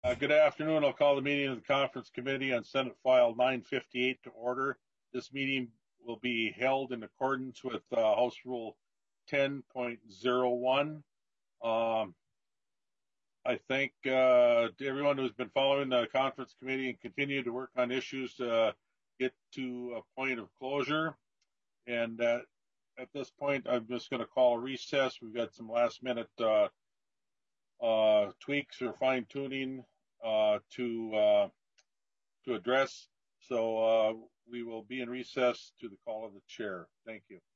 Good afternoon. I'll call the meeting of the Conference Committee on Senate File 958 to order. This meeting will be held in accordance with House Rule 10.01. I thank everyone who's been following the Conference Committee and continue to work on issues to get to a point of closure. And at this point, I'm just going to call a recess. We've got some last-minute tweaks or fine-tuning to address. So we will be in recess to the call of the chair. Thank you.